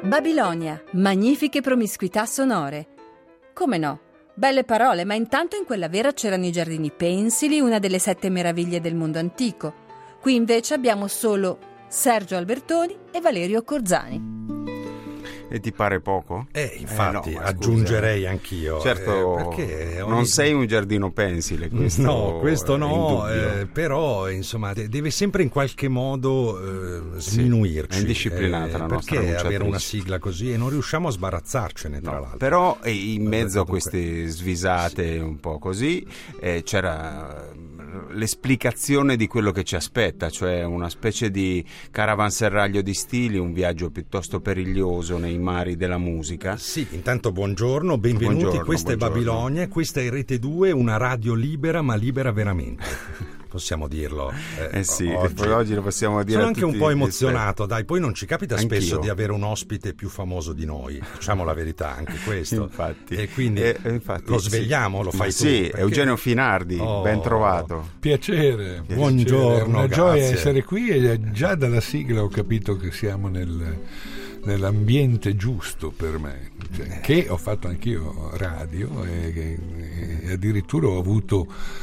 Babilonia, magnifiche promiscuità sonore. Come no? Belle parole, ma intanto in quella vera c'erano i giardini pensili, una delle 7 meraviglie del mondo antico. Qui invece abbiamo solo Sergio Albertoni e Valerio Corzani. E ti pare poco? Infatti, no, aggiungerei anch'io. Certo, perché non sei un giardino pensile, questo no, questo no, però insomma deve sempre in qualche modo sminuirci. È indisciplinata la nostra perché avere una sigla così e non riusciamo a sbarazzarcene, tra l'altro. Però in mezzo a queste svisate un po' così c'era l'esplicazione di quello che ci aspetta, cioè una specie di caravanserraglio di stili, un viaggio piuttosto periglioso nei mari della musica. Sì, intanto buongiorno, benvenuti, questa è Babilonia, questa è Rete 2, una radio libera, ma libera veramente. Possiamo dirlo. Oggi lo possiamo dire. Sono anche un po' emozionato, dai, poi non ci capita spesso di avere un ospite più famoso di noi, diciamo la verità, anche questo. Infatti. E quindi lo svegliamo, lo fai tu. Sì, perché... Eugenio Finardi, ben trovato. Piacere. Buongiorno, una grazie. Gioia essere qui e già dalla sigla ho capito che siamo nell'ambiente giusto per me, cioè, che ho fatto anch'io radio e addirittura ho avuto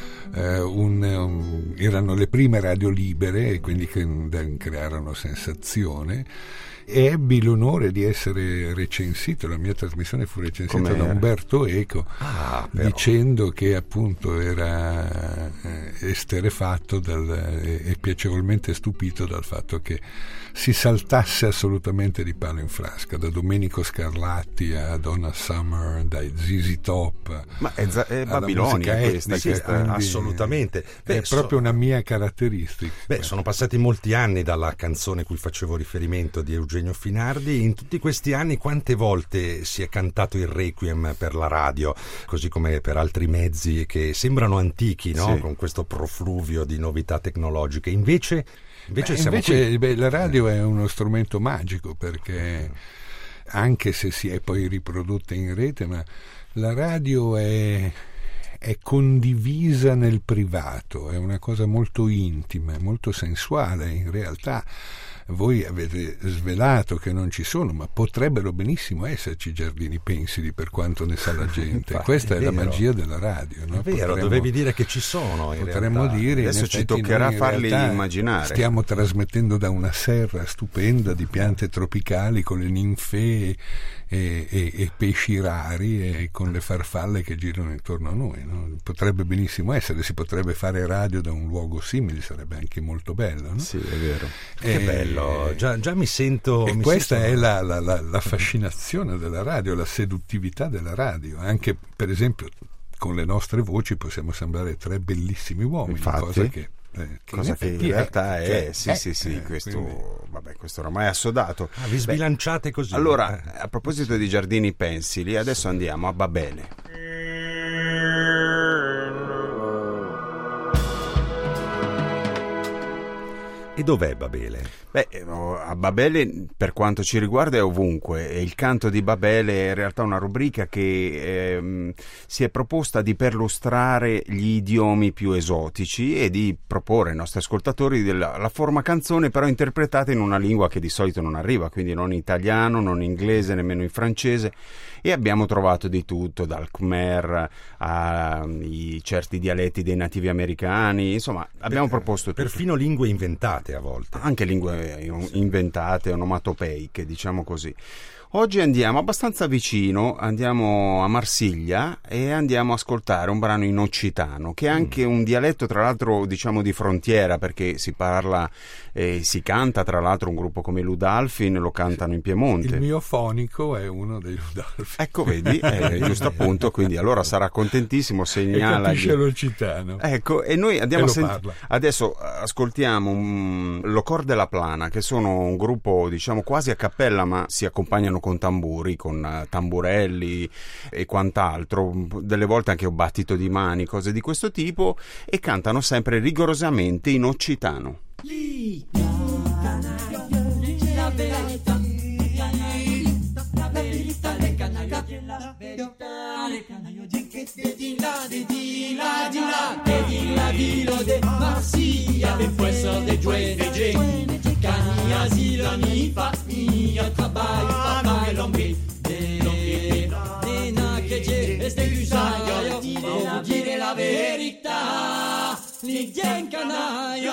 erano le prime radio libere e quindi crearono sensazione, e ebbi l'onore di essere recensito, la mia trasmissione fu recensita da Umberto Eco, dicendo che appunto era esterrefatto e piacevolmente stupito dal fatto che si saltasse assolutamente di palo in frasca, da Domenico Scarlatti a Donna Summer, dai ZZ Top. Ma è Babilonia questa, assolutamente. È proprio una mia caratteristica. Sono passati molti anni dalla canzone cui facevo riferimento di Eugenio Finardi. In tutti questi anni quante volte si è cantato il Requiem per la radio, così come per altri mezzi che sembrano antichi, no? Sì. Con questo profluvio di novità tecnologiche. Invece la radio è uno strumento magico, perché anche se si è poi riprodotta in rete, ma la radio è condivisa nel privato, è una cosa molto intima, molto sensuale. In realtà voi avete svelato che non ci sono, ma potrebbero benissimo esserci giardini pensili, per quanto ne sa la gente. Infatti, questa è la magia della radio, no? È vero, dovevi dire che ci sono. Potremmo dire, adesso ci toccherà farli immaginare. Stiamo trasmettendo da una serra stupenda di piante tropicali, con le ninfee e pesci rari, e con le farfalle che girano intorno a noi, no? Potrebbe benissimo essere, si potrebbe fare radio da un luogo simile, sarebbe anche molto bello, no? Sì, è vero. Che bello. Già mi sento. Questa è la fascinazione della radio, la seduttività della radio. Anche, per esempio, con le nostre voci possiamo sembrare 3 bellissimi uomini. Infatti, cosa che in realtà è. Sì, questo oramai è assodato. Vi sbilanciate così. Allora, a proposito di giardini pensili, adesso andiamo a Babele. E dov'è Babele? A Babele, per quanto ci riguarda, è ovunque. E il canto di Babele è in realtà una rubrica che si è proposta di perlustrare gli idiomi più esotici e di proporre ai nostri ascoltatori la forma canzone, però interpretata in una lingua che di solito non arriva, quindi non in italiano, non in inglese, nemmeno in francese. E abbiamo trovato di tutto, dal Khmer a certi dialetti dei nativi americani, insomma abbiamo proposto tutto. Perfino lingue inventate a volte. Anche lingue inventate, onomatopeiche, diciamo così. Oggi andiamo abbastanza vicino, andiamo a Marsiglia e andiamo a ascoltare un brano in occitano, che è anche un dialetto, tra l'altro, diciamo di frontiera, perché si parla e si canta, tra l'altro, un gruppo come i Ludalfin lo cantano in Piemonte. Il mio fonico è uno dei Ludalfin. Ecco, vedi, giusto appunto, quindi allora sarà contentissimo, segnala. E capisce l'occitano. Ecco, e noi andiamo adesso ascoltiamo Locor della Plana, che sono un gruppo, diciamo, quasi a cappella, ma si accompagnano con tamburi, con tamburelli e quant'altro, delle volte anche un battito di mani, cose di questo tipo, e cantano sempre rigorosamente in occitano. Después de Juene, asilo ni famiglia, trabalho, papai, l'ombre, nena che c'è, e stai usando, devo dire la verità, li tien canaio,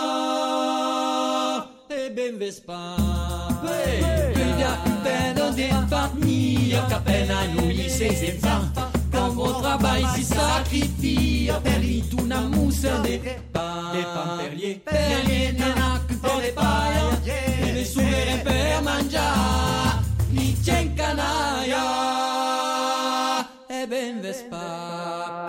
e ben vespa, via, bello di famiglia, che appena noi sei senza, con vostro travail si sacrifia, per lì tu una mousse de pamperlier, nena, per le paia, e le suore per mangiare, li tien canaia, e ben vespa.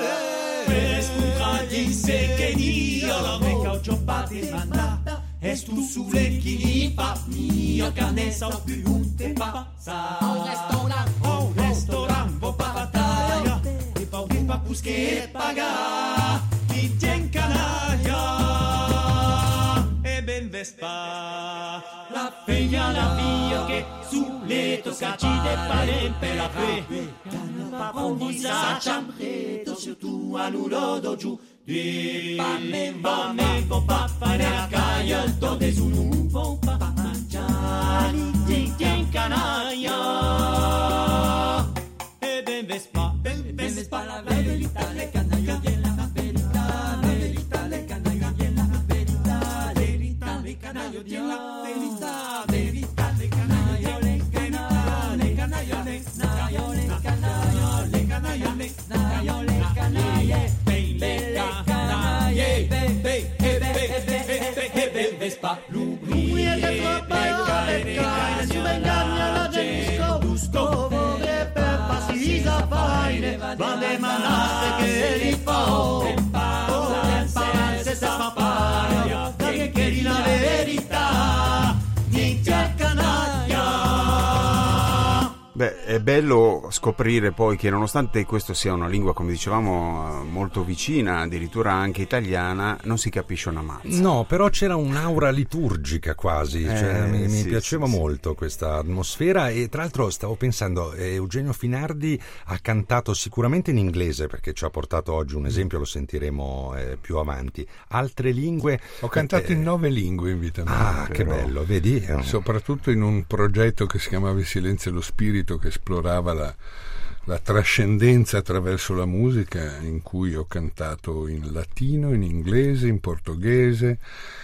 Dice che Dio la meca o ciopati manda e tu sulle chi fa mio cane sa più un te passa un restaurant vo battaglia e fa un papus che paga chi tien canaglia e ben vespa la figlia la via che su letto scacci de pare per la fe pa prendi sa ciambretto surtout a nulodo giù va me pa fare a caia il tonde su un po' pa mangiare ti tien canaia e ben vespa la verità le canaia la verità le canaia la verità le canaia la verità le canaia le canaia le canaia le canaia le canaia Vespa, lui è che tua parole cane, si ingagna la gente, busco vorre per passisa faine, va le manasse che li fa, se sa paia, che di la verità, niente a canaglia. Beh, è bello scoprire poi che nonostante questo sia una lingua, come dicevamo, molto vicina, addirittura anche italiana, non si capisce una mazza. No, però c'era un'aura liturgica quasi, cioè, mi piaceva molto questa atmosfera e tra l'altro stavo pensando, Eugenio Finardi ha cantato sicuramente in inglese, perché ci ha portato oggi un esempio, lo sentiremo più avanti. Altre lingue? Ho cantato in 9 lingue in vita mia. Ah, che bello, vedi? Soprattutto in un progetto che si chiamava Il silenzio e lo spirito, che esplorava la trascendenza attraverso la musica, in cui ho cantato in latino, in inglese, in portoghese,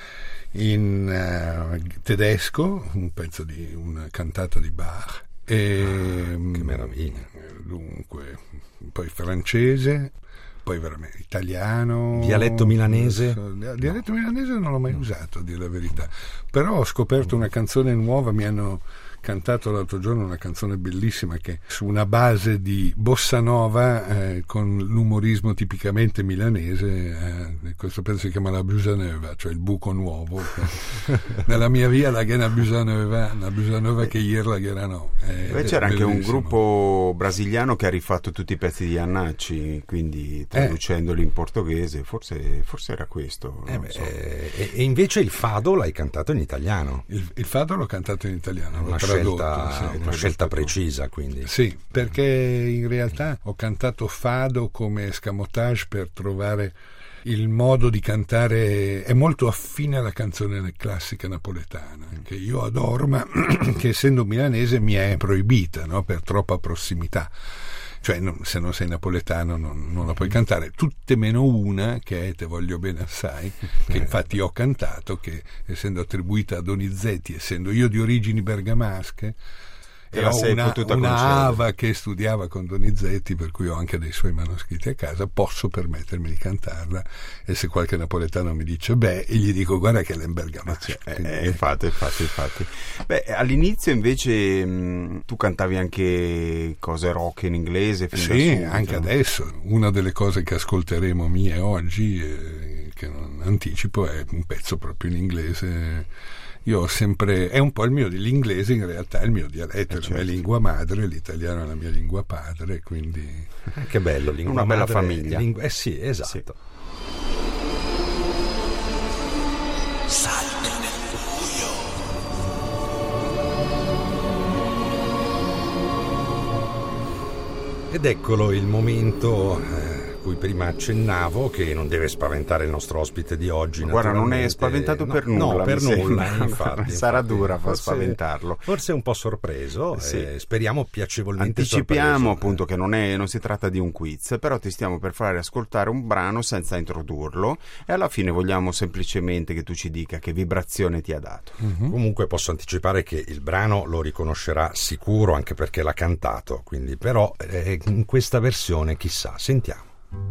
in tedesco, un pezzo di una cantata di Bach, e che meraviglia. Dunque, poi francese, poi veramente italiano, dialetto milanese. Dialetto milanese non l'ho mai usato, a dire la verità, però ho scoperto una canzone nuova, mi hanno cantato l'altro giorno una canzone bellissima che su una base di bossa nova con l'umorismo tipicamente milanese, questo pezzo si chiama La Busa Neuva, cioè il buco nuovo. Nella mia via la gena Busa Neuva che ieri la gena no. C'era anche un gruppo brasiliano che ha rifatto tutti i pezzi di Annacci, quindi traducendoli in portoghese, forse era questo. So. E invece il fado l'hai cantato in italiano. Il fado l'ho cantato in italiano. Una scelta precisa, quindi. Sì, perché in realtà ho cantato fado come escamotage per trovare il modo di cantare, è molto affine alla canzone classica napoletana, che io adoro, ma che essendo milanese mi è proibita, no? Per troppa prossimità. Cioè se non sei napoletano non la puoi cantare, tutte meno una che è Te voglio bene assai, che infatti ho cantato, che essendo attribuita a Donizetti, essendo io di origini bergamasche, e ho una ava che studiava con Donizetti, per cui ho anche dei suoi manoscritti a casa, posso permettermi di cantarla, e se qualche napoletano mi dice e gli dico guarda che è in bergamasca. Infatti. Beh, all'inizio invece tu cantavi anche cose rock in inglese? Sì, anche adesso. Una delle cose che ascolteremo mie oggi, che non anticipo, è un pezzo proprio in inglese. Io ho sempre, è un po' l'inglese in realtà è il mio dialetto, è la mia lingua madre, l'italiano è la mia lingua padre, quindi che bello, una bella famiglia. Sì, esatto. Sì. Salto nel buio. Ed eccolo il momento cui prima accennavo, che non deve spaventare il nostro ospite di oggi. Guarda, non è spaventato per nulla. No, per nulla, infatti. Sarà dura far spaventarlo. Forse un po' sorpreso, sì. Speriamo piacevolmente Anticipiamo sorpreso. appunto che non si tratta di un quiz, però ti stiamo per fare ascoltare un brano senza introdurlo e alla fine vogliamo semplicemente che tu ci dica che vibrazione ti ha dato. Comunque posso anticipare che il brano lo riconoscerà sicuro, anche perché l'ha cantato, quindi però in questa versione chissà, sentiamo.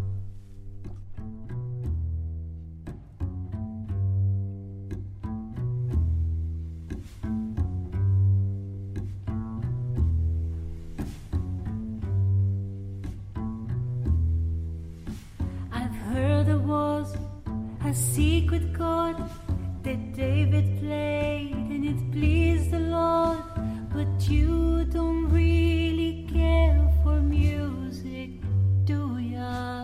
I've heard there was a secret chord that David played and it pleased the Lord, but you don't really care for music, do ya?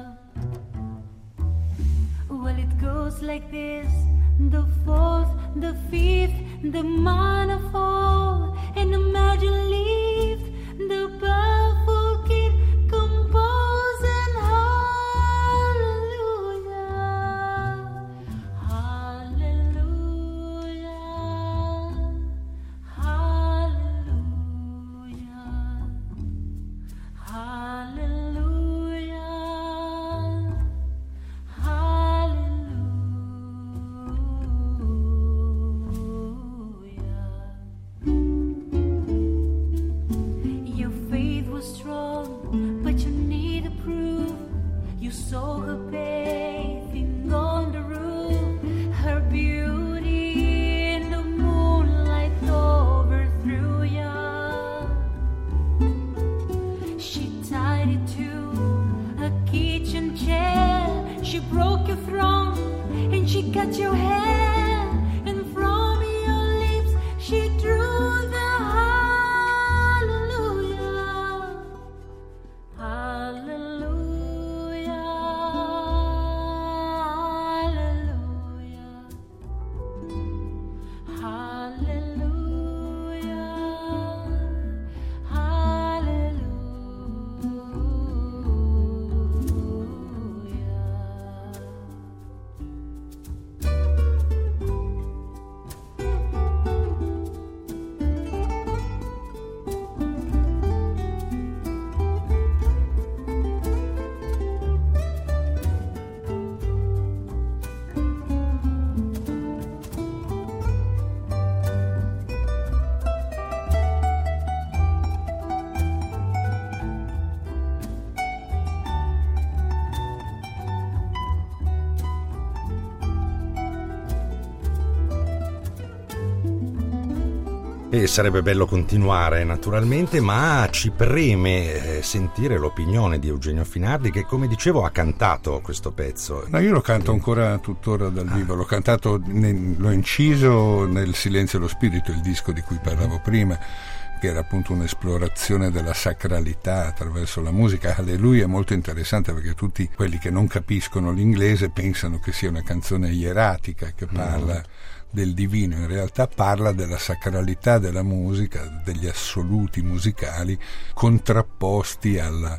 Well, it goes like this: the fourth, the fifth, the minor fall, and imagine leave the baffled kid composing hallelujah, hallelujah, hallelujah, hallelujah, hallelujah. Your faith was strong, but you need a proof. You saw her bathing on the roof, her beauty in the moonlight overthrew ya. She tied it to a kitchen chair, she broke your throne and she cut your hair, and from your lips she drew the hallelujah, hallelujah, hallelujah, hallelujah, E sarebbe bello continuare naturalmente, ma ci preme sentire l'opinione di Eugenio Finardi, che, come dicevo, ha cantato questo pezzo. No, io lo canto ancora tuttora dal vivo, l'ho cantato, l'ho inciso nel Silenzio e lo Spirito, il disco di cui parlavo prima, che era appunto un'esplorazione della sacralità attraverso la musica. Alleluia è molto interessante perché tutti quelli che non capiscono l'inglese pensano che sia una canzone ieratica che parla del divino, in realtà parla della sacralità della musica, degli assoluti musicali contrapposti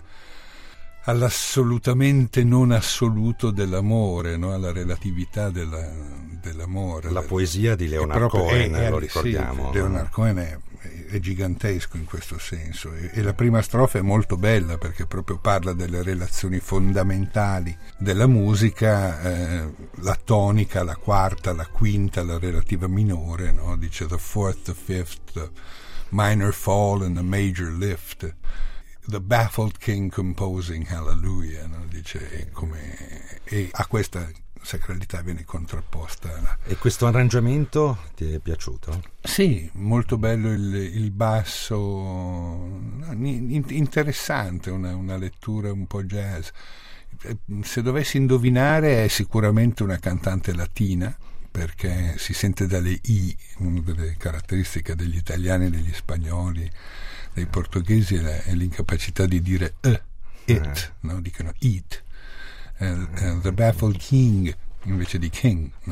all'assolutamente non assoluto dell'amore, no? Alla relatività dell'amore. La poesia di Leonard Cohen, lo ricordiamo. Sì, Leonard Cohen è gigantesco in questo senso, e la prima strofa è molto bella perché proprio parla delle relazioni fondamentali della musica, la tonica, la quarta, la quinta, la relativa minore, no? Dice the fourth, the fifth, the minor fall and the major lift, the baffled king composing hallelujah, no? Dice, e a questa sacralità viene contrapposta. E questo arrangiamento ti è piaciuto? Sì, molto bello il basso, interessante, una lettura un po' jazz. Se dovessi indovinare è sicuramente una cantante latina, perché si sente dalle I, una delle caratteristiche degli italiani, degli spagnoli, dei portoghesi è l'incapacità di dire it, no? Dicono it. The Baffled King invece di King, no?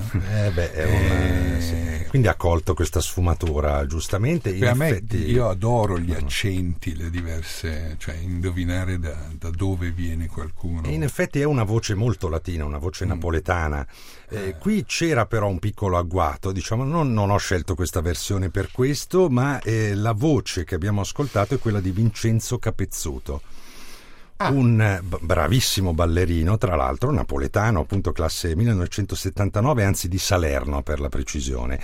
Sì. Quindi ha colto questa sfumatura giustamente. In effetti, io adoro gli accenti, le diverse, cioè indovinare da dove viene qualcuno. E in effetti è una voce molto latina, una voce napoletana. Qui c'era però un piccolo agguato, diciamo, non ho scelto questa versione per questo, ma la voce che abbiamo ascoltato è quella di Vincenzo Capezzuto. Un bravissimo ballerino, tra l'altro napoletano, appunto classe 1979, anzi di Salerno per la precisione.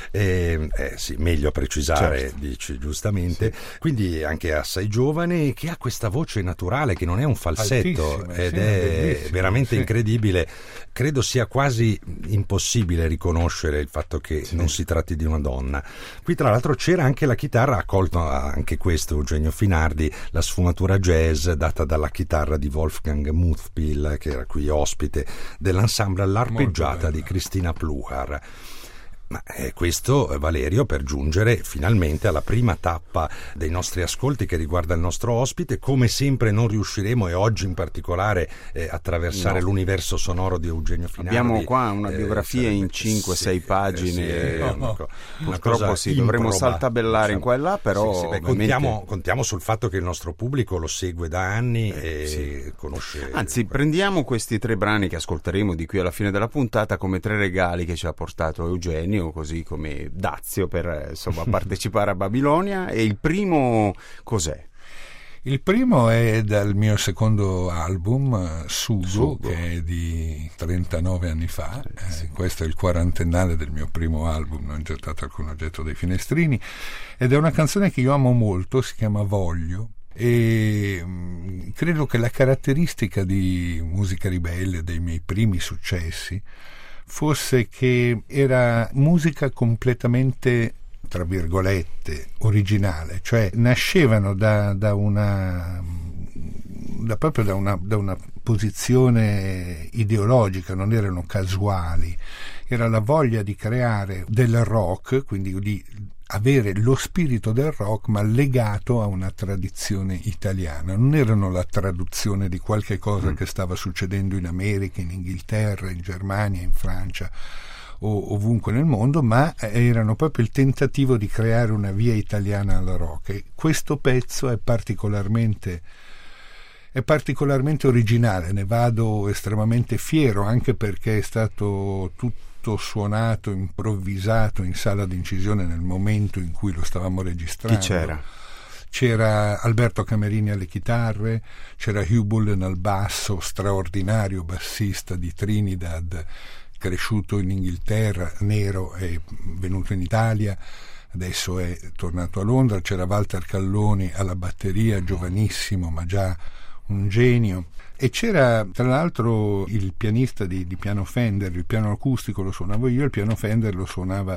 Sì, meglio precisare, certo. Dici giustamente. Sì. Quindi anche assai giovane, che ha questa voce naturale che non è un falsetto. Altissima, ed è veramente incredibile. Credo sia quasi impossibile riconoscere il fatto che non si tratti di una donna. Qui tra l'altro c'era anche la chitarra, ha colto anche questo Eugenio Finardi, la sfumatura jazz data dalla chitarra di Wolfgang Muthpil, che era qui ospite dell'ensemble L'Arpeggiata di Cristina Pluhar. Ma questo, Valerio, per giungere finalmente alla prima tappa dei nostri ascolti che riguarda il nostro ospite. Come sempre non riusciremo, e oggi in particolare, attraversare l'universo sonoro di Eugenio Finardi. Abbiamo qua una biografia in 5-6 pagine. Purtroppo dovremo saltabellare in qua e là, però contiamo sul fatto che il nostro pubblico lo segue da anni e conosce. Anzi, prendiamo questi 3 brani che ascolteremo di qui alla fine della puntata come 3 regali che ci ha portato Eugenio, così come dazio per partecipare a Babilonia. E il primo cos'è? Il primo è dal mio secondo album, Sugo, che è di 39 anni fa. Questo è il 40ennale del mio primo album, Non gettato alcun oggetto dai finestrini, ed è una canzone che io amo molto, si chiama Voglio. E credo che la caratteristica di Musica Ribelle, dei miei primi successi, fosse che era musica completamente, tra virgolette, originale, cioè nascevano da una posizione ideologica, non erano casuali, era la voglia di creare del rock, quindi di avere lo spirito del rock ma legato a una tradizione italiana. Non erano la traduzione di qualche cosa che stava succedendo in America, in Inghilterra, in Germania, in Francia o ovunque nel mondo, ma erano proprio il tentativo di creare una via italiana al rock. E questo pezzo è particolarmente originale, ne vado estremamente fiero, anche perché è stato tutto suonato, improvvisato in sala d'incisione nel momento in cui lo stavamo registrando. Chi c'era? C'era Alberto Camerini alle chitarre, c'era Hugh Bullen al basso, straordinario bassista di Trinidad, cresciuto in Inghilterra, nero, è venuto in Italia, adesso è tornato a Londra. C'era Walter Calloni alla batteria, giovanissimo ma già un genio. E c'era tra l'altro il pianista di piano Fender, il piano acustico lo suonavo io, il piano Fender lo suonava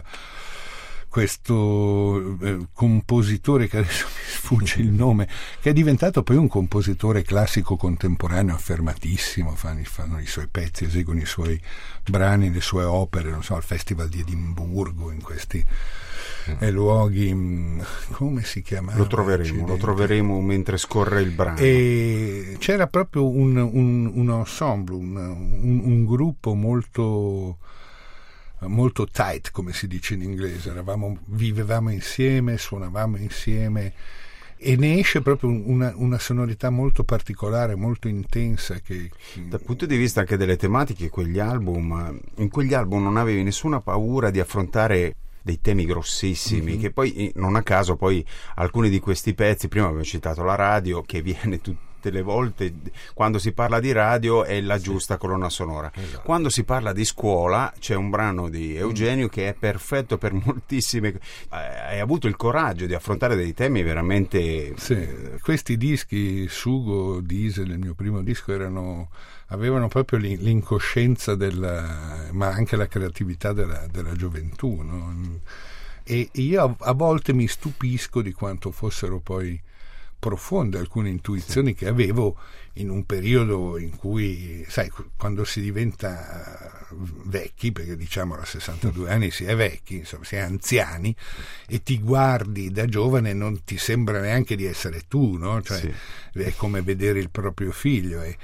questo compositore che adesso mi sfugge il nome, che è diventato poi un compositore classico contemporaneo affermatissimo, fanno i suoi pezzi, eseguono i suoi brani, le sue opere, non so, al Festival di Edimburgo, in questi luoghi, come si chiamava? Lo troveremo mentre scorre il brano. E c'era proprio un ensemble, un gruppo molto tight, come si dice in inglese. Vivevamo insieme, suonavamo insieme, e ne esce proprio una sonorità molto particolare, molto intensa, che dal punto di vista anche delle tematiche, in quegli album non avevi nessuna paura di affrontare dei temi grossissimi, che poi non a caso poi alcuni di questi pezzi, prima abbiamo citato la radio, che viene tutte le volte quando si parla di radio è la giusta colonna sonora. Esatto. Quando si parla di scuola c'è un brano di Eugenio che è perfetto per moltissime. Hai avuto il coraggio di affrontare dei temi veramente. Questi dischi, Sugo, Diesel, il mio primo disco, avevano proprio l'incoscienza ma anche la creatività della gioventù, no? E io a volte mi stupisco di quanto fossero poi profonde alcune intuizioni che avevo in un periodo in cui, sai, quando si diventa vecchi, perché diciamo a 62 anni si è vecchi, insomma si è anziani, e ti guardi da giovane, non ti sembra neanche di essere tu, no? Cioè, è come vedere il proprio figlio, e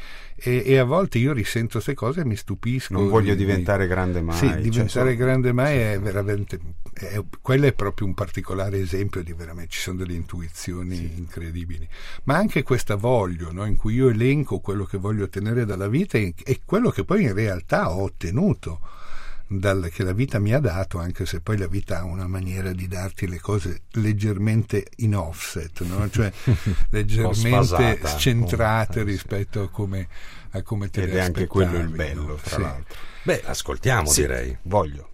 E a volte io risento queste cose e mi stupisco. Non voglio diventare grande mai. Sì, diventare grande mai è veramente... quello è proprio un particolare esempio di veramente... Ci sono delle intuizioni incredibili. Ma anche questa voglio, no? In cui io elenco quello che voglio ottenere dalla vita e quello che poi in realtà ho ottenuto. Che la vita mi ha dato, anche se poi la vita ha una maniera di darti le cose leggermente in offset, no? Cioè leggermente scentrate rispetto a come te le aspettavi. Ed è anche quello il bello, tra l'altro. Beh, ascoltiamo, direi. Voglio.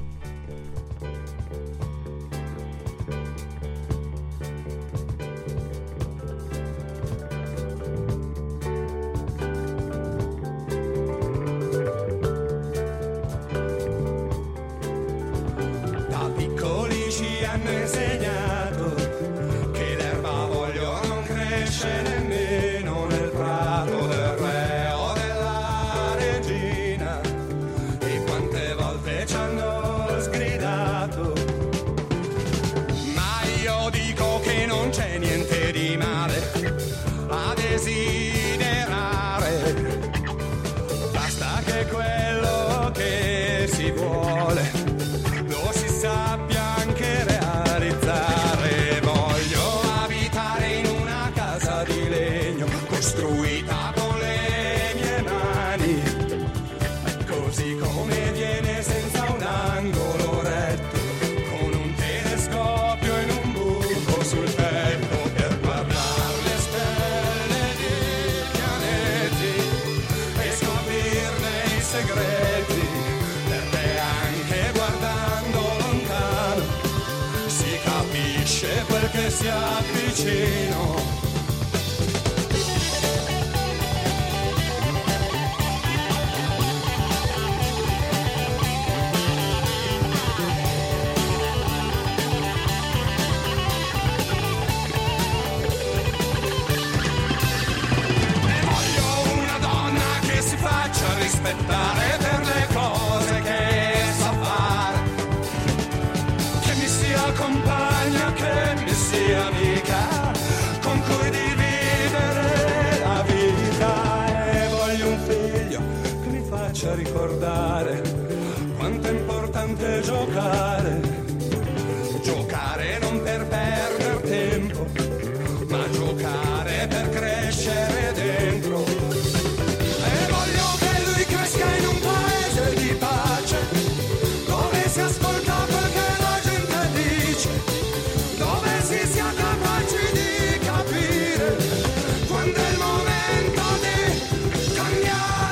Si avvicino. E voglio una donna che si faccia rispettare per le cose che sa fare, che mi sia compagna, che mi sia amica, con cui dividere la vita. E voglio un figlio che mi faccia ricordare quanto è importante giocare, giocare non per perdere tempo, ma giocare per crescere dentro. E voglio che lui cresca in un paese di pace, dove si ascolta quel che la gente dice, dove si sia capaci di capire quando è il momento di cambiare.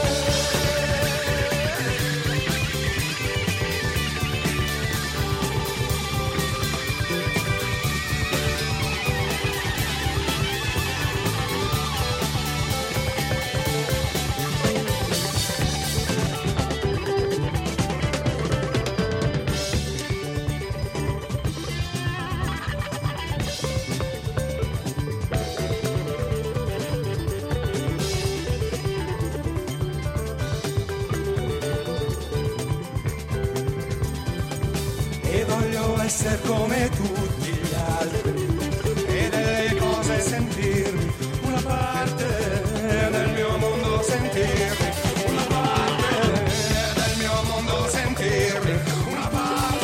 E voglio essere come tutti gli altri e delle cose sentirmi una parte del mio mondo, sentirmi una parte del mio mondo, sentirmi una parte.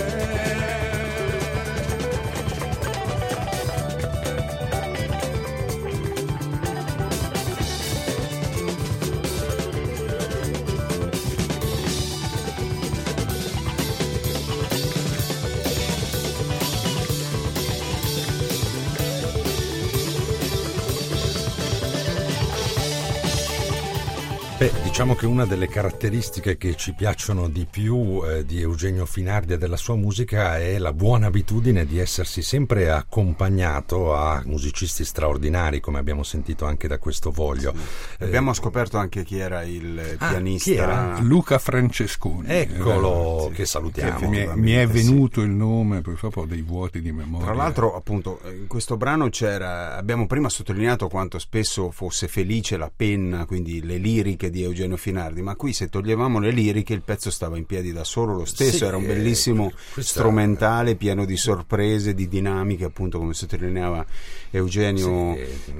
Beh, diciamo che una delle caratteristiche che ci piacciono di più di Eugenio Finardi e della sua musica è la buona abitudine di essersi sempre accompagnato a musicisti straordinari, come abbiamo sentito anche da questo Voglio. Sì. Abbiamo scoperto anche chi era il pianista. Chi era? Luca Francesconi. Eccolo, sì, che salutiamo. Mi è venuto il nome, purtroppo ho dei vuoti di memoria. Tra l'altro, appunto, in questo brano abbiamo prima sottolineato quanto spesso fosse felice la penna, quindi le liriche liriche di Eugenio Finardi, ma qui se toglievamo le liriche il pezzo stava in piedi da solo lo stesso, era un bellissimo strumentale pieno di sorprese, di dinamiche, appunto come sottolineava Eugenio,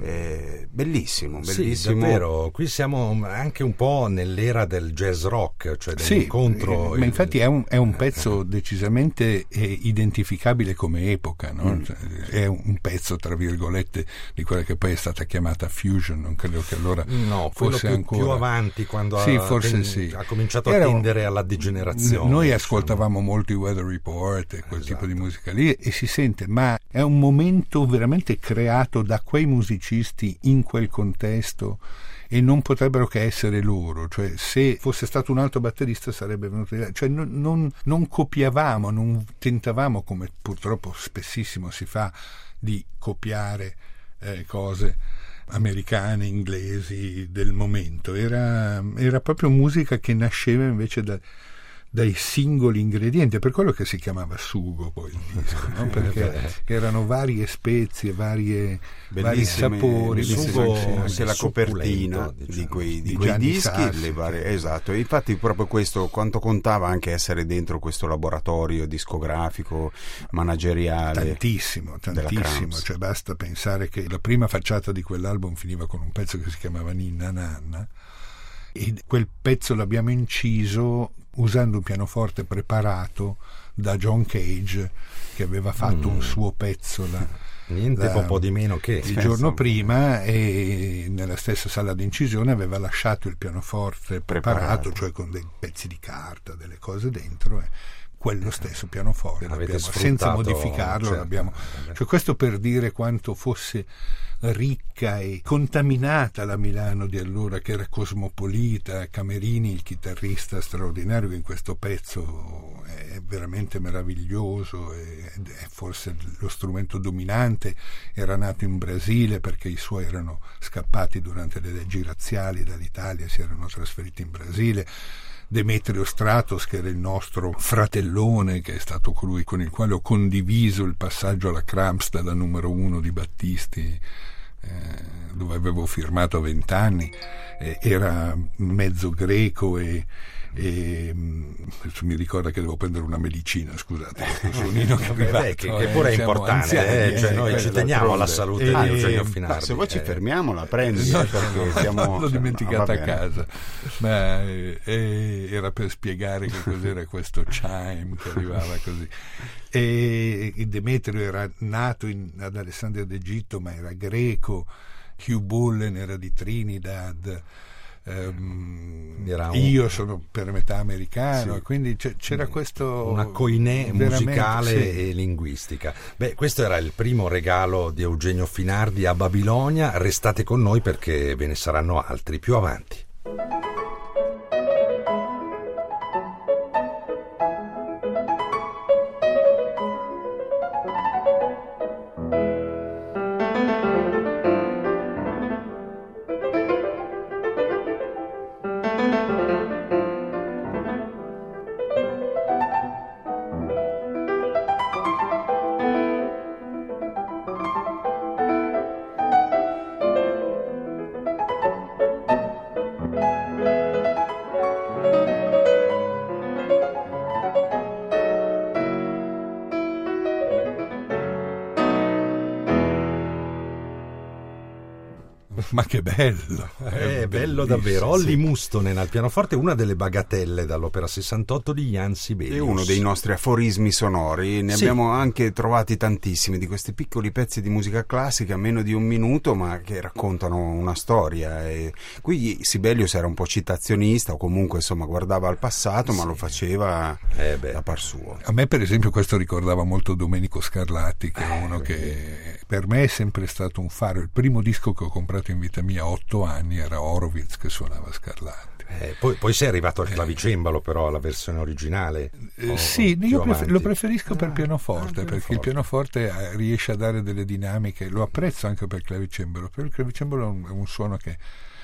bellissimo. Sì, davvero, qui siamo anche un po' nell'era del jazz rock, cioè dell'incontro. Ma infatti è un pezzo decisamente identificabile come epoca, no? Cioè, è un pezzo tra virgolette di quella che poi è stata chiamata fusion, non credo che allora fosse ancora più avanti, quando ha cominciato a tendere alla degenerazione. Noi ascoltavamo molto i Weather Report e quel tipo di musica lì, e si sente, ma è un momento veramente creato da quei musicisti in quel contesto, e non potrebbero che essere loro. Cioè, se fosse stato un altro batterista sarebbe venuto, cioè non copiavamo, non tentavamo, come purtroppo spessissimo si fa, di copiare cose americane, inglesi del momento. Era proprio musica che nasceva invece dai singoli ingredienti, per quello che si chiamava sugo poi il disco, no? Perché erano varie spezie, vari sapori. Il sugo, anche la copertina di quei dischi, Sassi, le varie, esatto. E infatti proprio questo, quanto contava anche essere dentro questo laboratorio discografico, manageriale. Tantissimo. Cioè, basta pensare che la prima facciata di quell'album finiva con un pezzo che si chiamava Ninna Nanna, e quel pezzo l'abbiamo inciso usando un pianoforte preparato da John Cage, che aveva fatto un suo pezzo un po' di meno che il giorno prima, e nella stessa sala di incisione aveva lasciato il pianoforte preparato, cioè con dei pezzi di carta, delle cose dentro, e quello stesso pianoforte senza modificarlo, certo. Cioè, questo per dire quanto fosse ricca e contaminata la Milano di allora, che era cosmopolita. Camerini, il chitarrista straordinario, che in questo pezzo è veramente meraviglioso, è forse lo strumento dominante, era nato in Brasile perché i suoi erano scappati durante le leggi razziali dall'Italia, si erano trasferiti in Brasile. Demetrio Stratos, che era il nostro fratellone, che è stato colui con il quale ho condiviso il passaggio alla Cramps dalla numero 1 di Battisti, dove avevo firmato a 20 anni, era mezzo greco e mi ricorda che devo prendere una medicina, scusate, questo suonino che è arrivato, che pure è importante, anziani, cioè noi ci teniamo alla salute di Eugenio Finardi. Se voi ci fermiamo la prendi, perché l'ho dimenticata a casa, ma era per spiegare che cos'era questo chime che arrivava così. E Demetrio era nato ad Alessandria d'Egitto, ma era greco. Hugh Bullen era di Trinidad. Io sono per metà americano, sì. Quindi c'era questo, una coinè musicale, sì, e linguistica. Questo era il primo regalo di Eugenio Finardi a Babilonia. Restate con noi perché ve ne saranno altri più avanti. Ma che bello! È bello davvero. Olli Mustonen al pianoforte, una delle bagatelle dall'opera 68 di Jan Sibelius. È uno dei nostri aforismi sonori. Ne abbiamo anche trovati tantissimi di questi piccoli pezzi di musica classica, meno di un minuto, ma che raccontano una storia. E qui Sibelius era un po' citazionista, o comunque insomma guardava al passato, ma lo faceva da par suo. A me per esempio questo ricordava molto Domenico Scarlatti, che è uno che per me è sempre stato un faro. Il primo disco che ho comprato in vita mia a 8 anni era Horowitz, che suonava Scarlatti. Poi sei arrivato al clavicembalo, però alla versione originale. Sì, io lo preferisco per pianoforte, perché il pianoforte riesce a dare delle dinamiche. Lo apprezzo anche per il clavicembalo, però il clavicembalo è un suono che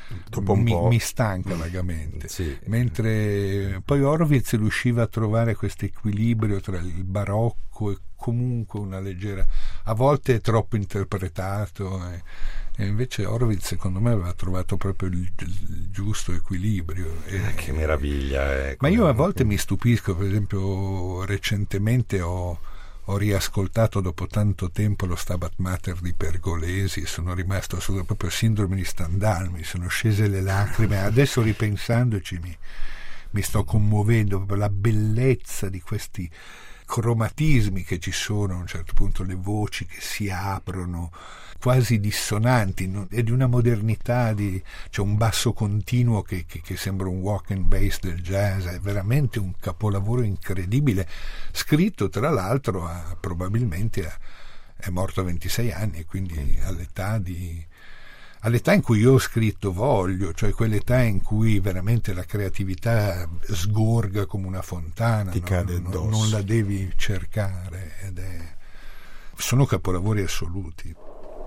dopo un po' mi stanca vagamente. Sì. Mentre poi Horowitz riusciva a trovare questo equilibrio tra il barocco e comunque una leggera, a volte è troppo interpretato, e invece Horowitz secondo me aveva trovato proprio il giusto equilibrio. Che meraviglia. Ma io a volte mi stupisco, per esempio recentemente ho riascoltato dopo tanto tempo lo Stabat Mater di Pergolesi e sono rimasto proprio sindrome di Stendhal, mi sono scese le lacrime. Adesso ripensandoci mi sto commuovendo, proprio la bellezza di questi cromatismi che ci sono, a un certo punto le voci che si aprono quasi dissonanti, e di una modernità, c'è un basso continuo che sembra un walk and bass del jazz. È veramente un capolavoro incredibile, scritto tra l'altro probabilmente è morto a 26 anni, e quindi all'età in cui io ho scritto Voglio, cioè quell'età in cui veramente la creatività sgorga come una fontana, ti cade addosso, non la devi cercare, sono capolavori assoluti.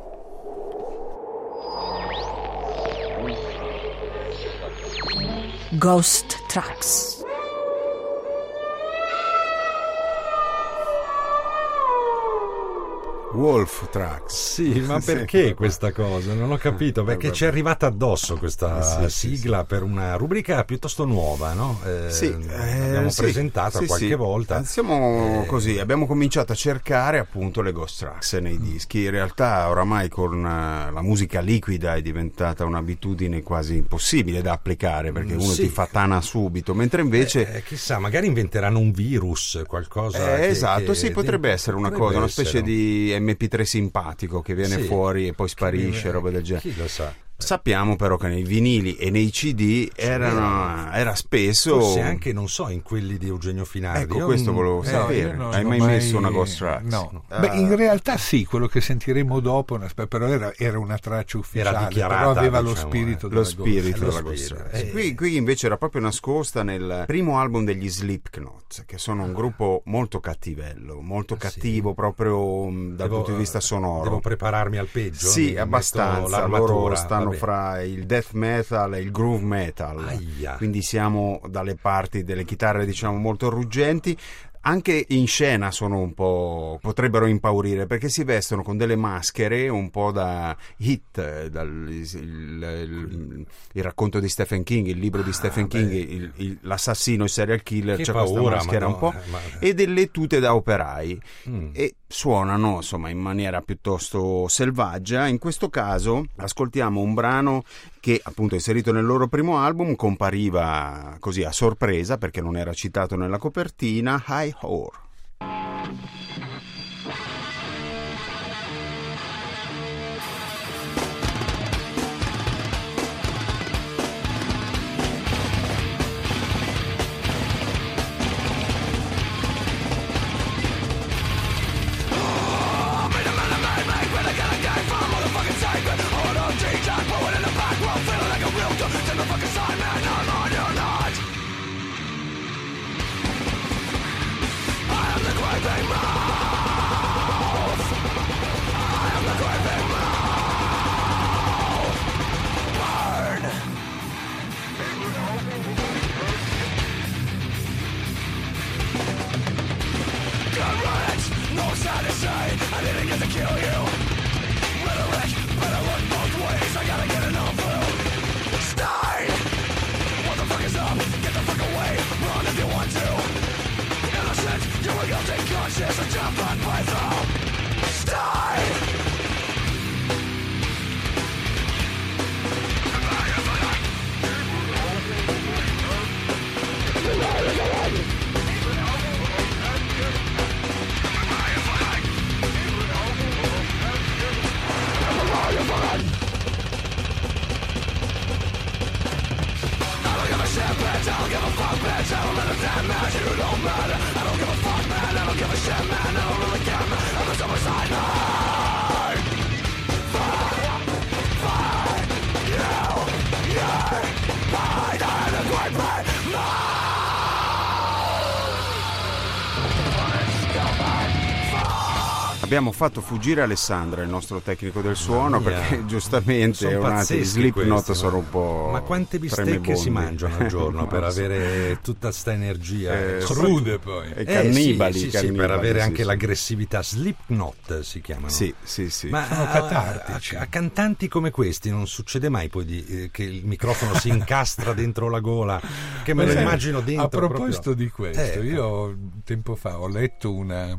Ghost Tracks. Wolf Tracks. Sì, ma perché questa cosa? Non ho capito, perché ci è arrivata addosso questa sigla per una rubrica piuttosto nuova, no? L'abbiamo presentata qualche volta. Siamo così, abbiamo cominciato a cercare appunto le Ghost Tracks nei dischi. In realtà oramai con la musica liquida è diventata un'abitudine quasi impossibile da applicare, perché uno ti fa tana subito, mentre invece chissà, magari inventeranno un virus, qualcosa esatto, sì, potrebbe essere una cosa, una specie di MP3 simpatico che viene fuori e poi sparisce, roba del genere. Chi lo sa? Sappiamo però che nei vinili e nei CD era spesso, forse anche, non so, in quelli di Eugenio Finardi. Ecco, questo volevo sapere. Hai mai messo una Ghost Tracks? No. Beh, in realtà sì, quello che sentiremo dopo, però era una traccia ufficiale, però aveva lo spirito della Ghost Tracks. Qui invece era proprio nascosta nel primo album degli Slipknot, che sono un gruppo molto cattivello, molto cattivo proprio dal punto di vista sonoro. Devo prepararmi al peggio? Sì, abbastanza. Loro stanno fra il death metal e il groove metal. Quindi siamo dalle parti delle chitarre, diciamo, molto ruggenti. Anche in scena sono un po', potrebbero impaurire, perché si vestono con delle maschere un po' da Hit, il racconto di Stephen King, il libro di Stephen King, l'assassino, il serial killer, c'è questa maschera un po', e delle tute da operai, e suonano insomma in maniera piuttosto selvaggia. In questo caso ascoltiamo un brano che appunto inserito nel loro primo album, compariva così a sorpresa perché non era citato nella copertina, High Whore. Abbiamo fatto fuggire Alessandra, il nostro tecnico del suono, perché giustamente un attimo di Slipknot sono un po'. Ma quante bistecche si mangiano al giorno per avere tutta sta energia? Crude poi. E cannibali, sì, per avere anche l'aggressività. Slipknot si chiamano. Sì. Ma sono catartici. A cantanti come questi non succede mai poi che il microfono si incastra dentro la gola, che me lo immagino dentro. A proposito di questo, io tempo fa ho letto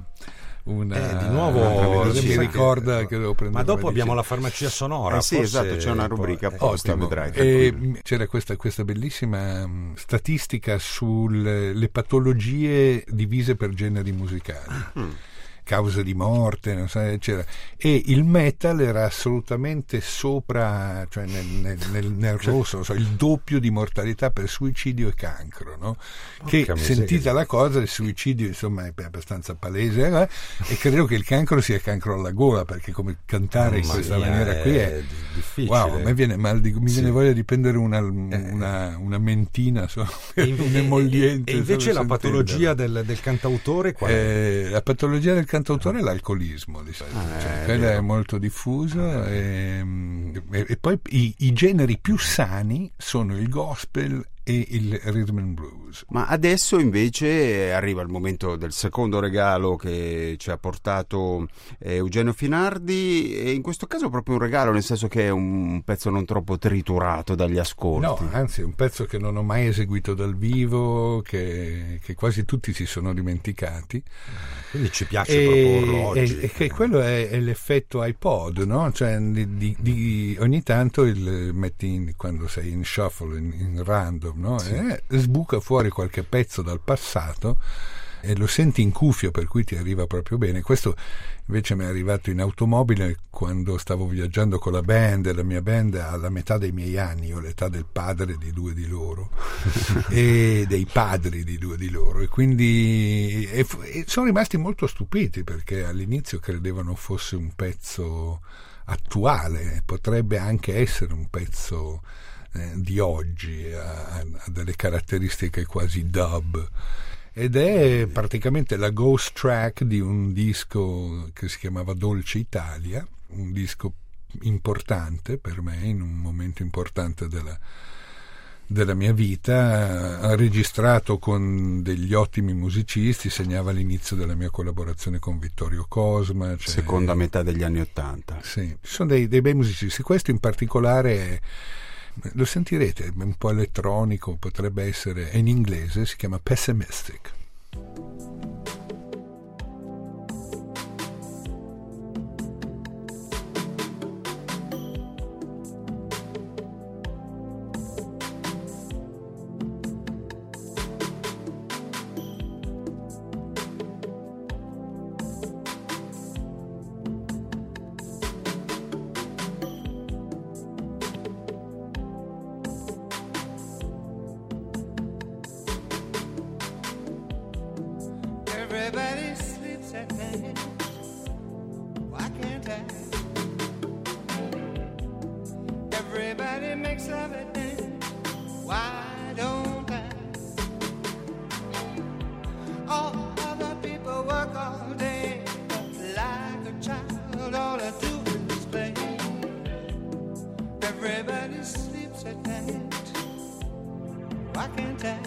di nuovo mi ricorda che devo prendere. Ma dopo abbiamo la farmacia sonora. Sì, esatto, c'è una rubrica apposta, vedrai. C'era questa bellissima statistica sulle patologie divise per generi musicali. Cause di morte, non so, eccetera. E il metal era assolutamente sopra, cioè nel rosso, il doppio di mortalità per suicidio e cancro, no? Che sentita la cosa, il suicidio insomma è abbastanza palese, e credo che il cancro sia cancro alla gola, perché come cantare in questa maniera qui è difficile. Wow, a me viene viene voglia di prendere una mentina, un'emolliente. E invece la patologia del cantautore qual è? La patologia del cantautore è l'alcolismo, quella è molto diffusa, e poi i generi più sani sono il gospel e il rhythm and blues. Ma adesso invece arriva il momento del secondo regalo che ci ha portato Eugenio Finardi, e in questo caso proprio un regalo, nel senso che è un pezzo non troppo triturato dagli ascolti. No, anzi è un pezzo che non ho mai eseguito dal vivo, che quasi tutti si sono dimenticati. Quindi ci piace proporlo oggi. E che quello è l'effetto iPod, no? Cioè ogni tanto metti quando sei in shuffle, in random, no? Sbuca fuori qualche pezzo dal passato e lo senti in cuffia, per cui ti arriva proprio bene. Questo invece mi è arrivato in automobile quando stavo viaggiando con la mia band alla metà dei miei anni, ho l'età del padre di due di loro e dei padri di due di loro, e quindi e sono rimasti molto stupiti, perché all'inizio credevano fosse un pezzo attuale, potrebbe anche essere un pezzo di oggi, ha delle caratteristiche quasi dub, ed è praticamente la ghost track di un disco che si chiamava Dolce Italia, un disco importante per me in un momento importante della mia vita, registrato con degli ottimi musicisti, segnava l'inizio della mia collaborazione con Vittorio Cosma, seconda metà degli anni '80. Sì, sono dei bei musicisti. Questo in particolare lo sentirete, è un po' elettronico, potrebbe essere, è in inglese, si chiama Pessimistic. Everybody sleeps at night. Why can't I? Everybody makes love at night. Why don't I? All other people work all day, but like a child, all I do is play. Everybody sleeps at night. Why can't I?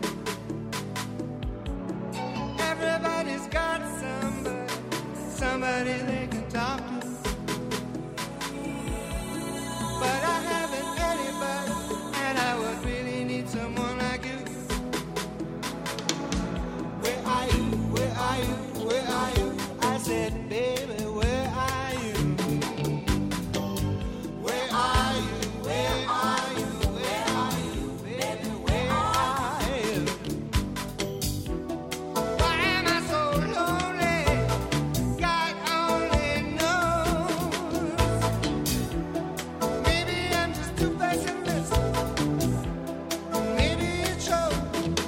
Everybody's got somebody they can talk to, but I haven't anybody, and I would really need someone like you. Where are you? Where are you? Where are you? I said, baby, where are you? Where are you? Where are you? Where are you? Baby, where are you? Why am I so lonely? God only knows. Maybe I'm just too pessimistic. Maybe it shows.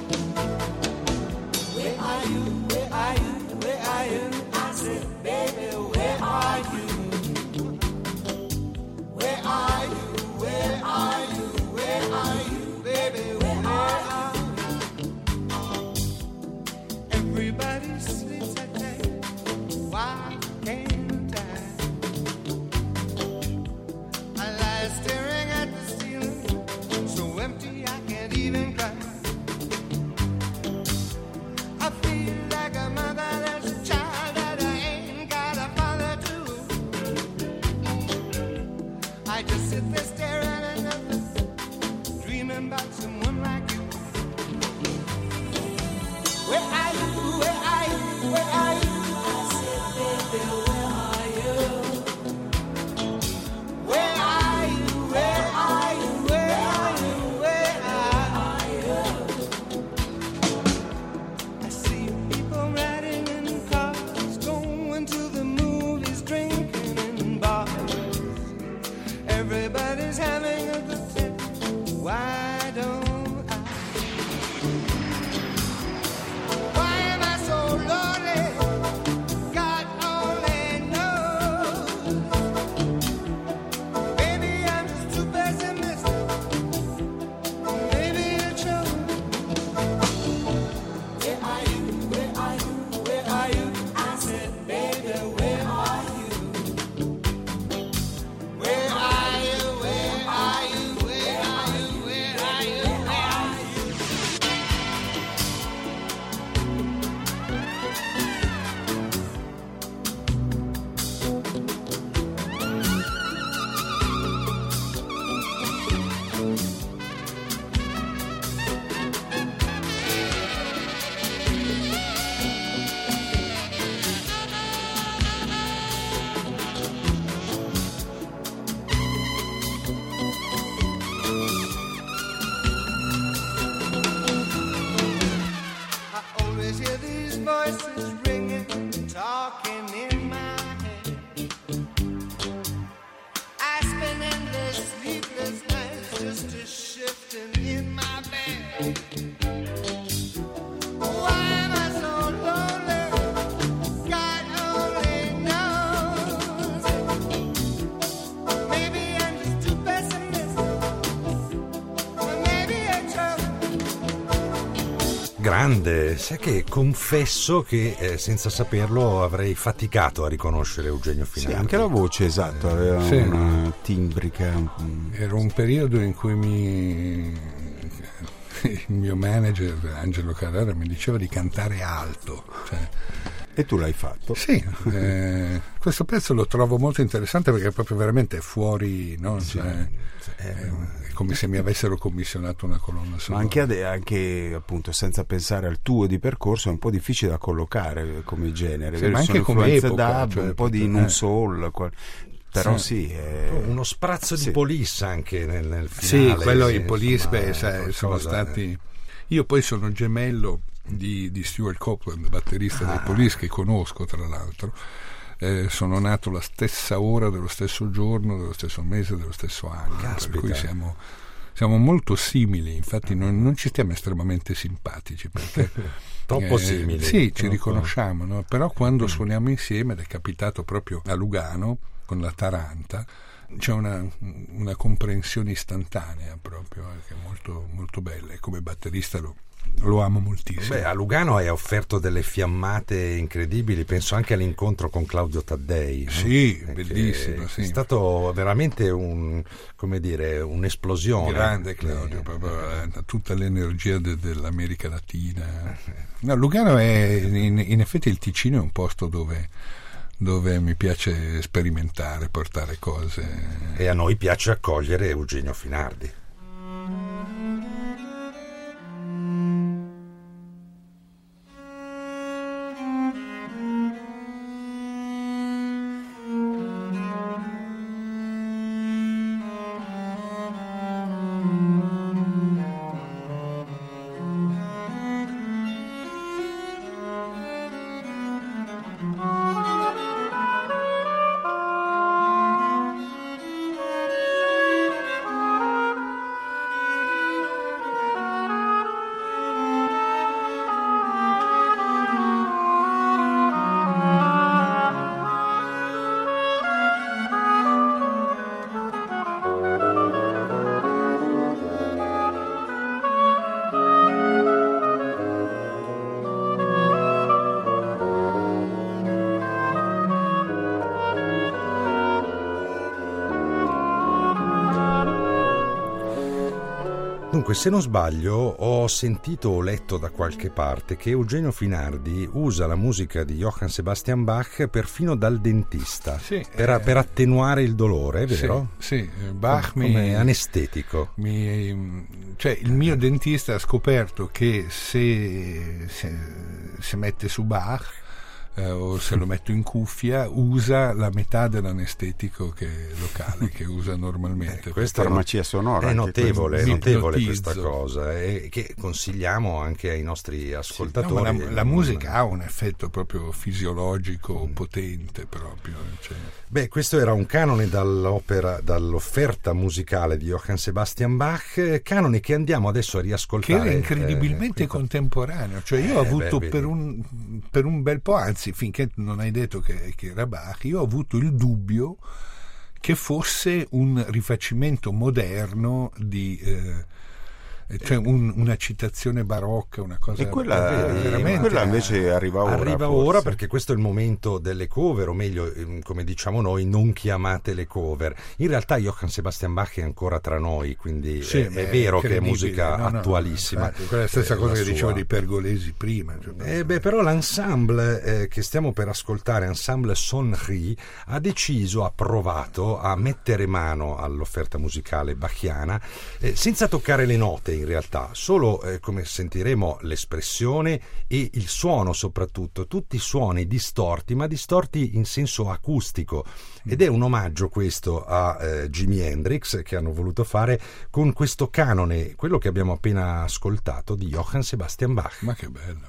Where are you? Where are you? Where are you? I said, baby, where are you? Where are you? Where are you? Where are you? Baby, where are you? Everybody sleeps at night. Why can't I just sit there staring at nothing, dreaming about someone like you. Where are you? Where are you? Where are you? I said, baby, where are you? Where are you? Where are you? Where are you? Where are you? I see people riding in cars, going to the movies, drinking in bars. Everybody's having a good time. Why don't I? Why am I so lonely? God only knows. Maybe I'm just too pessimistic. Maybe it shows. Where are you? Where are you? Where are you? I said, baby, where are you? Where are you? Where are you? Where are you? Where are you? Where are you? I always hear these voices ringing, talking in my head. I spend endless sleepless nights just a shifting in my bed. Why am I so lonely? God only knows. Maybe I'm just too pessimistic. Or maybe I'm trouble. Grande, sai che confesso che senza saperlo avrei faticato a riconoscere Eugenio Sì, Finardi. anche la voce, esatto, aveva Sì. una timbrica. Era un periodo in cui il mio manager Angelo Carrara mi diceva di cantare alto, cioè, E tu l'hai fatto? sì, questo pezzo lo trovo molto interessante perché è proprio veramente fuori, no? Cioè, è come se mi avessero commissionato una colonna Ma sonora. anche appunto senza pensare al tuo di percorso è un po' difficile da collocare come genere, Sì, vero? ma Ci sono anche come influenze epoca, dub, cioè, un po' di perché- non soul, però sì, Uno sprazzo di Sì. Police anche nel Sì, finale. quello sì, i Police, insomma, beh, sai, sono qualcosa, stati. Io poi sono gemello di Stuart Copeland, batterista dei Police, che conosco tra l'altro. Sono nato la stessa ora, dello stesso giorno, dello stesso mese, dello stesso anno. Caspita. Per cui siamo molto simili, infatti non ci stiamo estremamente simpatici perché Troppo simili. Sì, ci Troppo. riconosciamo, no? Però quando suoniamo insieme, ed è capitato proprio a Lugano con la Taranta, c'è una comprensione istantanea proprio, che è molto, molto bella, e come batterista lo amo moltissimo. Beh, a Lugano hai offerto delle fiammate incredibili, penso anche all'incontro con Claudio Taddei. No? Sì, Che bellissimo, sì. È stato veramente un'esplosione. Grande Claudio, proprio tutta l'energia dell'America Latina. No, Lugano è in effetti, il Ticino è un posto dove mi piace sperimentare, portare cose. E a noi piace accogliere Eugenio Finardi. Comunque, se non sbaglio, ho sentito o letto da qualche parte che Eugenio Finardi usa la musica di Johann Sebastian Bach perfino dal dentista, Sì, per attenuare il dolore, è vero? Sì, Bach come anestetico. Cioè, il mio dentista ha scoperto che se mette su Bach o se lo metto in cuffia, usa la metà dell'anestetico che locale che usa normalmente. Questa farmacia sonora è notevole ipnotizzo. questa cosa, e che consigliamo anche ai nostri ascoltatori. No, ma la musica ha un effetto proprio fisiologico potente proprio. Cioè. Beh, questo era un canone dall'offerta musicale di Johann Sebastian Bach, canone che andiamo adesso a riascoltare. Che era incredibilmente contemporaneo, cioè io ho avuto per un bel po', anzi finché non hai detto che era Bach, io ho avuto il dubbio che fosse un rifacimento moderno di cioè una citazione barocca, una cosa. E quella invece arriva ora. Ora, perché questo è il momento delle cover, o meglio, come diciamo noi, non chiamatele cover. In realtà Johann Sebastian Bach è ancora tra noi, quindi è vero che è musica attualissima. Quella è la stessa cosa che dicevo di Pergolesi prima. Però l'ensemble che stiamo per ascoltare, Ensemble Sonnerie, ha provato a mettere mano all'offerta musicale bachiana senza toccare le note, in realtà, solo come sentiremo l'espressione e il suono, soprattutto tutti suoni distorti, ma distorti in senso acustico, ed è un omaggio questo a Jimi Hendrix, che hanno voluto fare con questo canone, quello che abbiamo appena ascoltato di Johann Sebastian Bach. Ma che bello.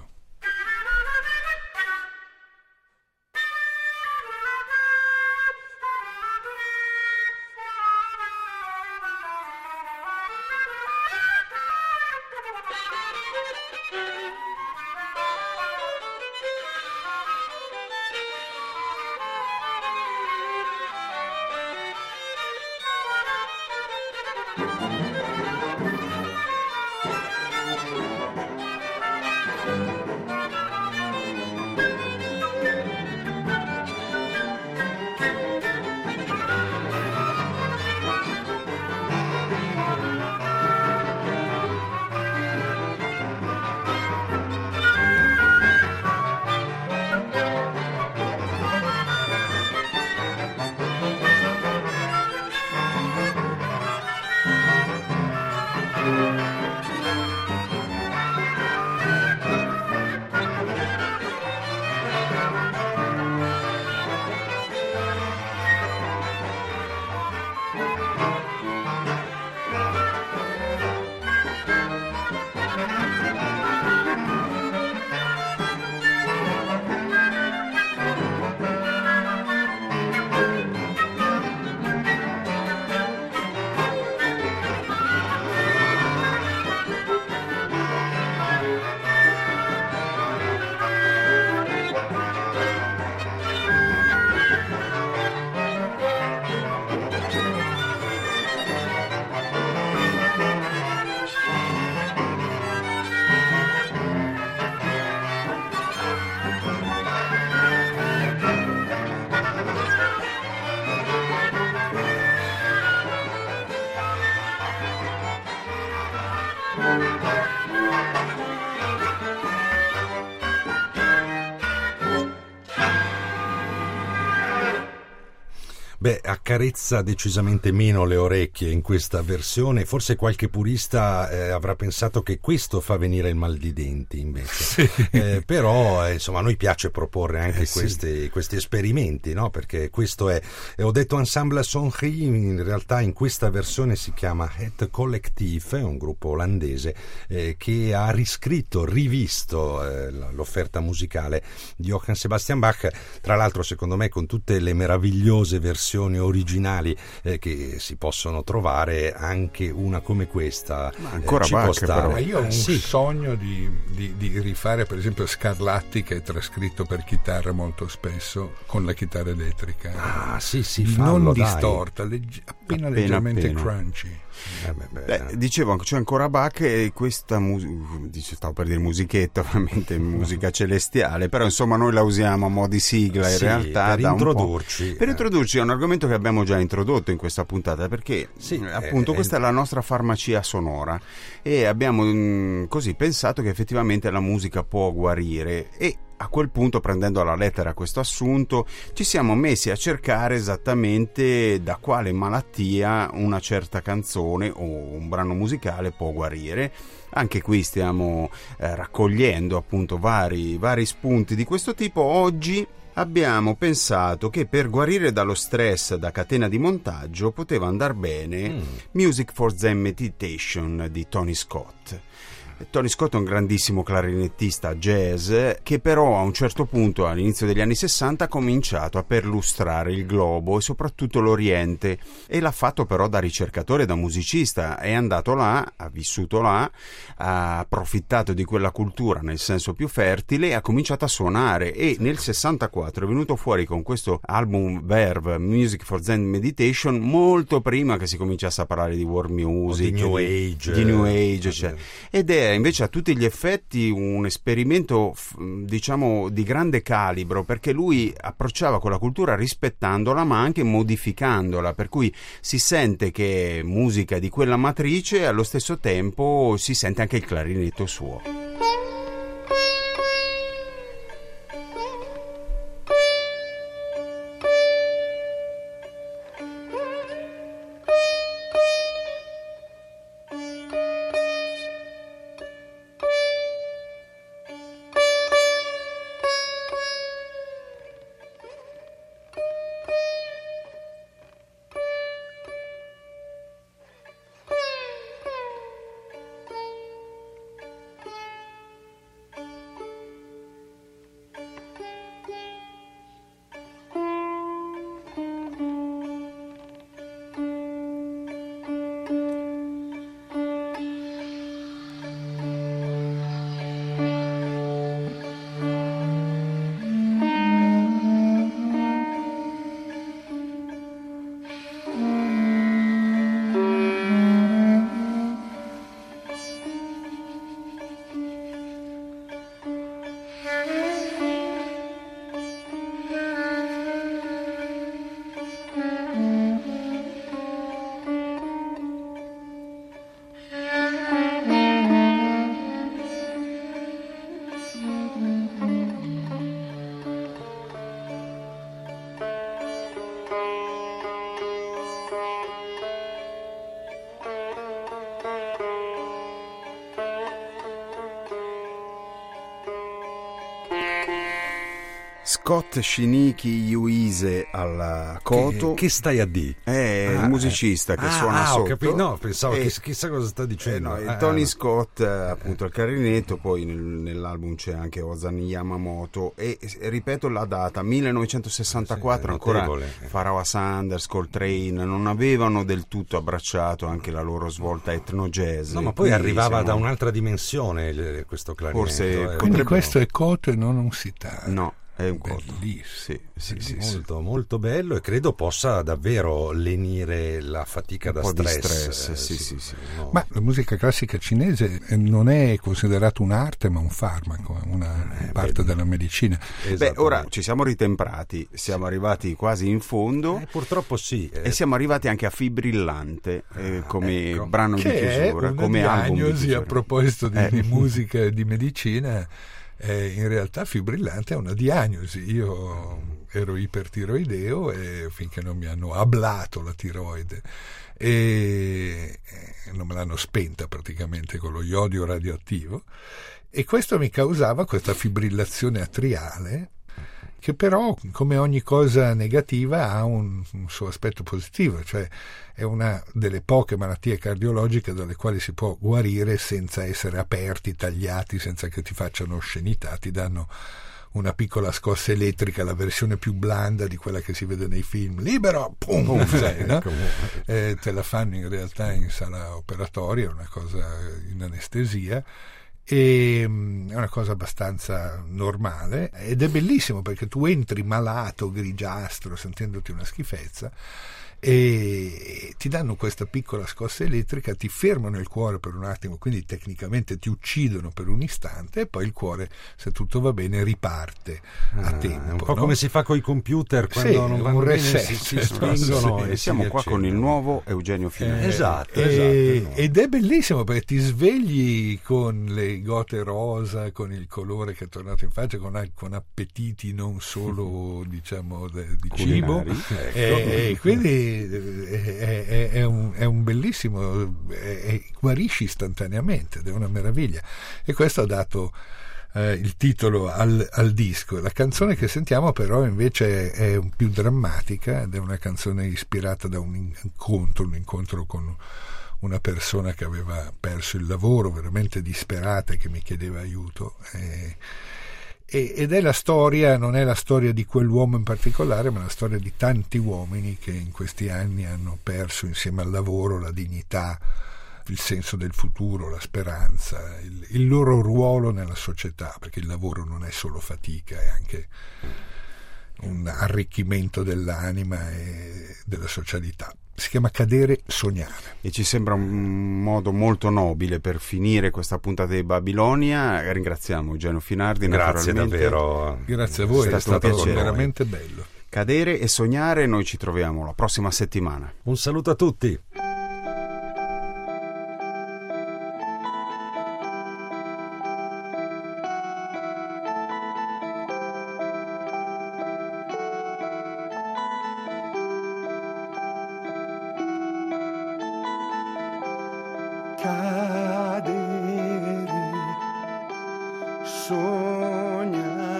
Beh, accarezza decisamente meno le orecchie in questa versione. Forse qualche purista avrà pensato che questo fa venire il mal di denti, invece. Sì. Però, insomma, a noi piace proporre anche questi esperimenti, no? Perché questo è... ho detto Ensemble Sonnerie, in realtà in questa versione si chiama Het Collectief, è un gruppo olandese che ha rivisto l'offerta musicale di Johann Sebastian Bach, tra l'altro secondo me con tutte le meravigliose versioni originali che si possono trovare, anche una come questa ancora Bach, però. Io ho un sogno di rifare per esempio Scarlatti, che è trascritto per chitarra molto spesso con la chitarra elettrica, non distorta, appena leggermente crunchy. Dicevo, c'è ancora Bach e questa stavo per dire musichetta, ovviamente musica celestiale, però insomma noi la usiamo a mo' di sigla in realtà per introdurci a un argomento argomento che abbiamo già introdotto in questa puntata, perché appunto questa è la nostra farmacia sonora e abbiamo così pensato che effettivamente la musica può guarire, e a quel punto, prendendo alla lettera questo assunto, ci siamo messi a cercare esattamente da quale malattia una certa canzone o un brano musicale può guarire. Anche qui stiamo raccogliendo appunto vari spunti di questo tipo. Oggi abbiamo pensato che per guarire dallo stress da catena di montaggio poteva andar bene Music for Zen Meditation di Tony Scott. Tony Scott è un grandissimo clarinettista jazz che però a un certo punto, all'inizio degli anni 60, ha cominciato a perlustrare il globo e soprattutto l'Oriente, e l'ha fatto però da ricercatore, da musicista. È andato là, ha vissuto là, ha approfittato di quella cultura nel senso più fertile e ha cominciato a suonare, e nel 64 è venuto fuori con questo album Verve, Music for Zen Meditation, molto prima che si cominciasse a parlare di world music, di New Age, cioè. Ed è invece a tutti gli effetti un esperimento diciamo di grande calibro, perché lui approcciava quella cultura rispettandola ma anche modificandola, per cui si sente che è musica di quella matrice e allo stesso tempo si sente anche il clarinetto suo. Scott Shiniki Yuise alla koto. Che stai a dire? È il musicista che suona sotto. No, pensavo che chissà cosa sta dicendo. Tony Scott appunto al clarinetto, poi nell'album c'è anche Ozan Yamamoto, e ripeto la data 1964, ancora Pharoah Sanders, Coltrane non avevano del tutto abbracciato anche la loro svolta etno jazz. No, ma poi arrivava da un'altra dimensione questo clarinetto. Forse quindi questo è koto e non un sitar. No, è un koto. Bellissimo. Sì. Molto bello, e credo possa davvero lenire la fatica da stress. Sì. No. Ma la musica classica cinese non è considerata un'arte ma un farmaco, una parte della medicina. Beh, ora ci siamo ritemprati, siamo arrivati quasi in fondo, purtroppo sì, e siamo arrivati anche a Fibrillante come brano di chiusura, come album di chiusura. A proposito di musica e di medicina, in realtà Fibrillante è una diagnosi. Io ero ipertiroideo e finché non mi hanno ablato la tiroide e non me l'hanno spenta praticamente con lo iodio radioattivo, e questo mi causava questa fibrillazione atriale, che però, come ogni cosa negativa, ha un suo aspetto positivo, cioè è una delle poche malattie cardiologiche dalle quali si può guarire senza essere aperti, tagliati, senza che ti facciano oscenità. Ti danno una piccola scossa elettrica, la versione più blanda di quella che si vede nei film, libero, pum, sei, no? Te la fanno in realtà in sala operatoria, una cosa in anestesia, E è una cosa abbastanza normale ed è bellissimo perché tu entri malato, grigiastro, sentendoti una schifezza, e ti danno questa piccola scossa elettrica, ti fermano il cuore per un attimo, quindi tecnicamente ti uccidono per un istante, e poi il cuore, se tutto va bene, riparte a tempo. È un po' no? come si fa con i computer quando non vanno bene, si spengono. E siamo qua con il nuovo Eugenio Finardi. Esatto. Ed è bellissimo perché ti svegli con le gote rosa, con il colore che è tornato in faccia, con appetiti non solo diciamo di cibo, e quindi è un bellissimo, guarisci istantaneamente ed è una meraviglia, e questo ha dato il titolo al disco. La canzone che sentiamo però invece è più drammatica ed è una canzone ispirata da un incontro con una persona che aveva perso il lavoro, veramente disperata, e che mi chiedeva aiuto, ed è la storia, non è la storia di quell'uomo in particolare, ma la storia di tanti uomini che in questi anni hanno perso insieme al lavoro la dignità, il senso del futuro, la speranza, il loro ruolo nella società, perché il lavoro non è solo fatica, è anche un arricchimento dell'anima e della socialità. Si chiama Cadere, sognare. E ci sembra un modo molto nobile per finire questa puntata di Babilonia. Ringraziamo Eugenio Finardi. Grazie davvero. Grazie a voi, è stato veramente bello. Cadere e sognare, noi ci troviamo la prossima settimana. Un saluto a tutti. Cadere, sognare,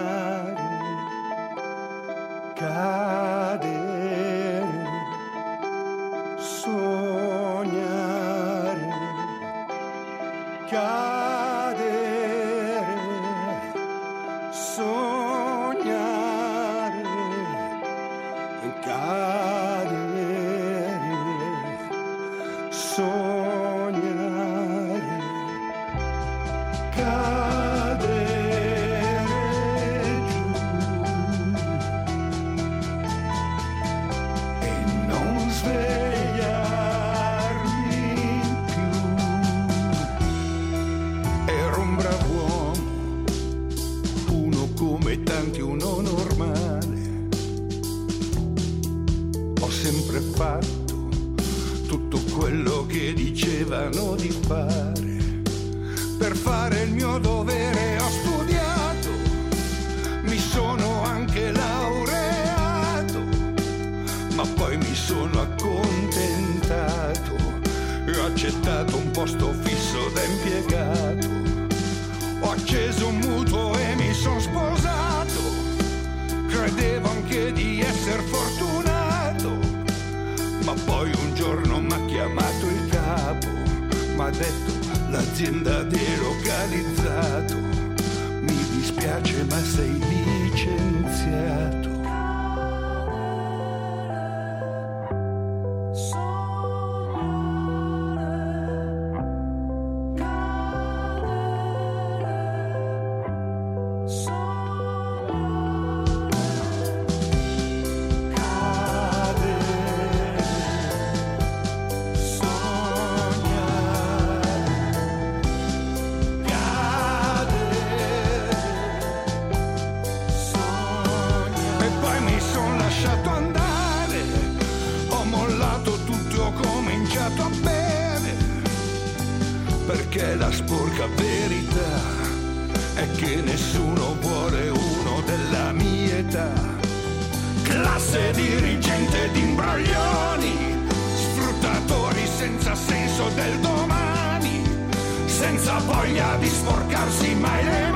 cadere, sognare, cadere, sognare, cadere, sognare. Fatto tutto quello che dicevano di fare, per fare il mio dovere ho studiato, mi sono anche laureato, ma poi mi sono accontentato e ho accettato un posto fisso da impiegato, ho acceso un mutuo e mi sono sposato, credevo anche di essere fortunato, ma poi un giorno m'ha chiamato il capo, m'ha detto l'azienda ha delocalizzato, mi dispiace ma sei licenziato. Perché la sporca verità è che nessuno vuole uno della mia età. Classe dirigente di imbroglioni, sfruttatori senza senso del domani, senza voglia di sporcarsi mai le mani.